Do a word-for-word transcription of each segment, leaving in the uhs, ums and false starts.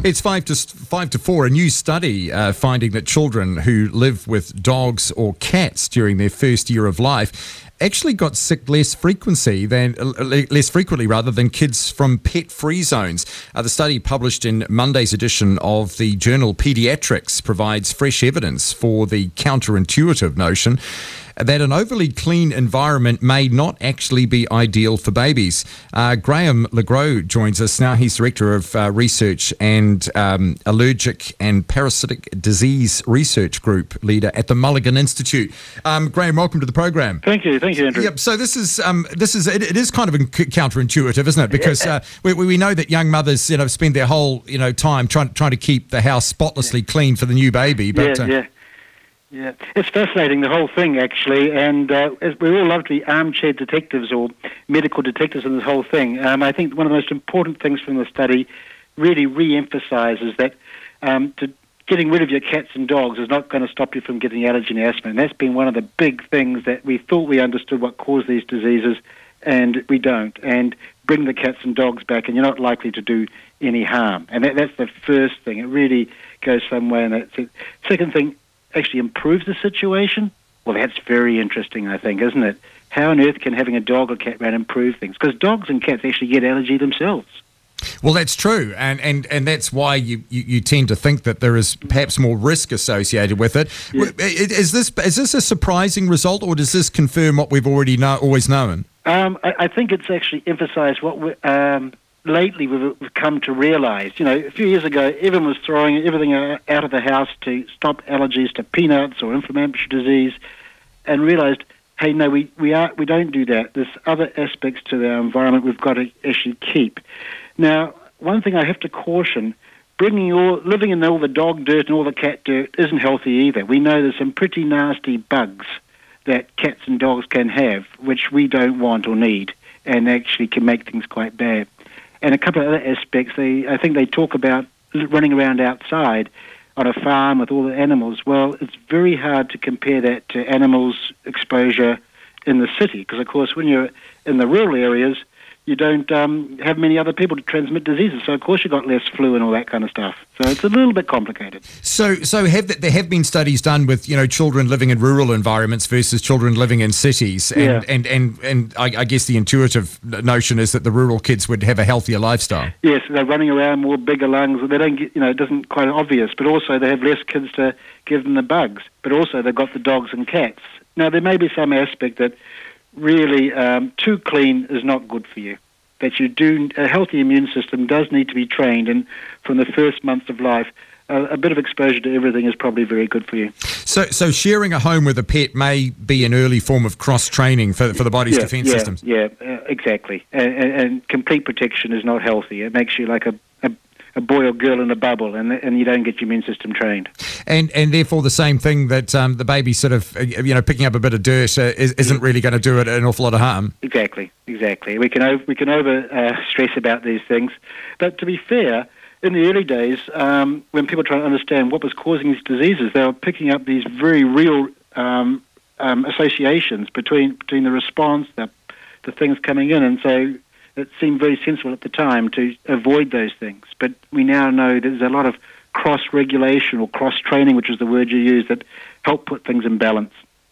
It's five to five to four. A new study uh, finding that children who live with dogs or cats during their first year of life actually got sick less frequency than uh, less frequently rather than kids from pet-free zones. Uh, the study published in Monday's edition of the journal Pediatrics provides fresh evidence for the counterintuitive notion that an overly clean environment may not actually be ideal for babies. Uh, Graham LeGros joins us now. He's Director of uh, Research and um, Allergic and Parasitic Disease Research Group Leader at the Mulligan Institute. Um, Graham, welcome to the program. Thank you. Thank you, Andrew. Yep. So this is um, this is it, it is kind of counterintuitive, isn't it? Because uh, we, we know that young mothers, you know, spend their whole you know time trying trying to keep the house spotlessly clean for the new baby. But yeah, uh, yeah. Yeah, it's fascinating, the whole thing, actually, and uh, we all love to be armchair detectives or medical detectives in this whole thing. Um, I think one of the most important things from the study really re-emphasises that um, to getting rid of your cats and dogs is not going to stop you from getting allergy and asthma, and that's been one of the big things that we thought we understood what caused these diseases, and we don't. And bring the cats and dogs back, and you're not likely to do any harm. And that, that's the first thing. It really goes some way, and that's it. Second thing, actually improves the situation? Well, that's very interesting, I think, isn't it? How on earth can having a dog or cat around improve things? Because dogs and cats actually get allergy themselves. Well, that's true, and and, and that's why you, you, you tend to think that there is perhaps more risk associated with it. Yeah. Is this is this a surprising result, or does this confirm what we've already know, always known? Um, I, I think it's actually emphasised what we um, lately we've, we've come to realise. You know, a few years ago, everyone was throwing everything out of the house to stop allergies to peanuts or inflammatory disease, and realised, hey, no, we we are we don't do that. There's other aspects to our environment we've got to actually keep. Now, one thing I have to caution: bringing all living in all the dog dirt and all the cat dirt isn't healthy either. We know there's some pretty nasty bugs that cats and dogs can have, which we don't want or need, and actually can make things quite bad. And a couple of other aspects, they I think they talk about running around outside on a farm with all the animals. Well, it's very hard to compare that to animals' exposure in the city, because, of course, when you're in the rural areas, you don't um, have many other people to transmit diseases. So, of course, you've got less flu and all that kind of stuff. So it's a little bit complicated. So so have there have been studies done with, you know, children living in rural environments versus children living in cities? And, yeah. and, and, and I, I guess the intuitive notion is that the rural kids would have a healthier lifestyle. Yes, they're running around, more bigger lungs. They don't get, you know, it doesn't quite obvious. But also they have less kids to give them the bugs. But also they've got the dogs and cats. Now, there may be some aspect that really um, too clean is not good for you. That you do, a healthy immune system does need to be trained, and from the first months of life, a, a bit of exposure to everything is probably very good for you. So, so sharing a home with a pet may be an early form of cross-training for for the body's yeah, defence yeah, systems. Yeah, uh, exactly. And, and, and complete protection is not healthy. It makes you like a, a, a boy or girl in a bubble, and and you don't get your immune system trained. And and therefore the same thing that um, the baby sort of, you know, picking up a bit of dirt uh, is, isn't really going to do it an awful lot of harm. Exactly, exactly. We can over, we can over uh, stress about these things, but to be fair, in the early days, um, when people try to understand what was causing these diseases, they were picking up these very real um, um, associations between between the response, the the things coming in, and so it seemed very sensible at the time to avoid those things. But we now know there's a lot of cross-regulation or cross-training, which is the word you use, that help put things in balance.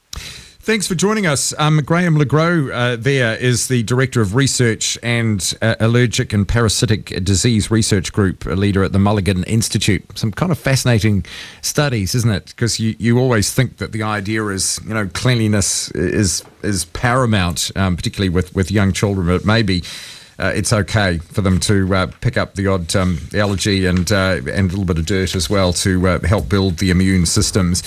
Thanks for joining us. Um, Graham LeGros uh, there is the Director of Research and uh, Allergic and Parasitic Disease Research Group Leader at the Mulligan Institute. Some kind of fascinating studies, isn't it? Because you, you always think that the idea is, you know, cleanliness is is paramount, um, particularly with, with young children, but maybe Uh, it's okay for them to uh, pick up the odd um, allergy and uh, and a little bit of dirt as well to uh, help build the immune systems.